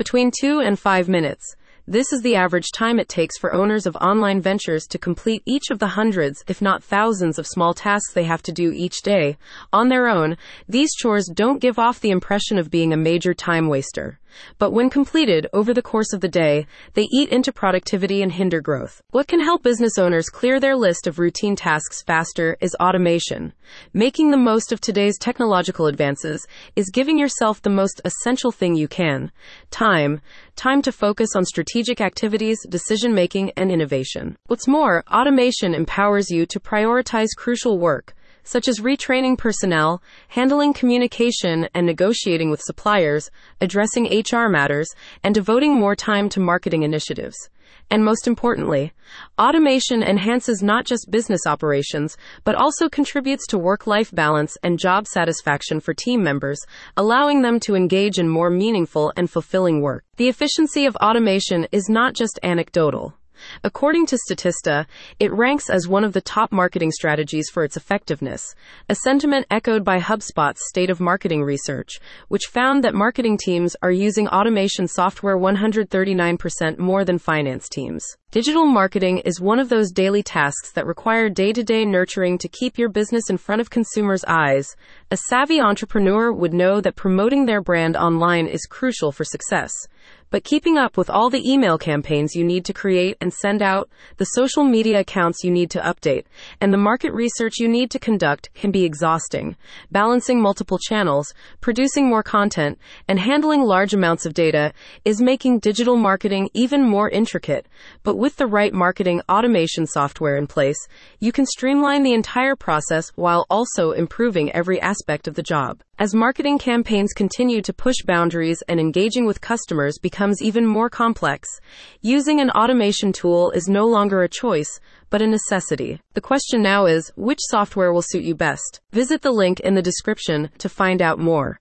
between 2 and 5 minutes. This is the average time it takes for owners of online ventures to complete each of the hundreds, if not thousands, of small tasks they have to do each day. On their own, these chores don't give off the impression of being a major time waster. But when completed over the course of the day, they eat into productivity and hinder growth. What can help business owners clear their list of routine tasks faster is automation. Making the most of today's technological advances is giving yourself the most essential thing you can: time. Time to focus on strategic activities, decision-making, and innovation. What's more, automation empowers you to prioritize crucial work, such as retraining personnel, handling communication and negotiating with suppliers, addressing HR matters, and devoting more time to marketing initiatives. And most importantly, automation enhances not just business operations, but also contributes to work-life balance and job satisfaction for team members, allowing them to engage in more meaningful and fulfilling work. The efficiency of automation is not just anecdotal. According to Statista, it ranks as one of the top marketing strategies for its effectiveness, a sentiment echoed by HubSpot's State of Marketing research, which found that marketing teams are using automation software 139% more than finance teams. Digital marketing is one of those daily tasks that require day-to-day nurturing to keep your business in front of consumers' eyes. A savvy entrepreneur would know that promoting their brand online is crucial for success. But keeping up with all the email campaigns you need to create and send out, the social media accounts you need to update, and the market research you need to conduct can be exhausting. Balancing multiple channels, producing more content, and handling large amounts of data is making digital marketing even more intricate. But with the right marketing automation software in place, you can streamline the entire process while also improving every aspect of the job. As marketing campaigns continue to push boundaries and engaging with customers becomes even more complex, using an automation tool is no longer a choice, but a necessity. The question now is, which software will suit you best? Visit the link in the description to find out more.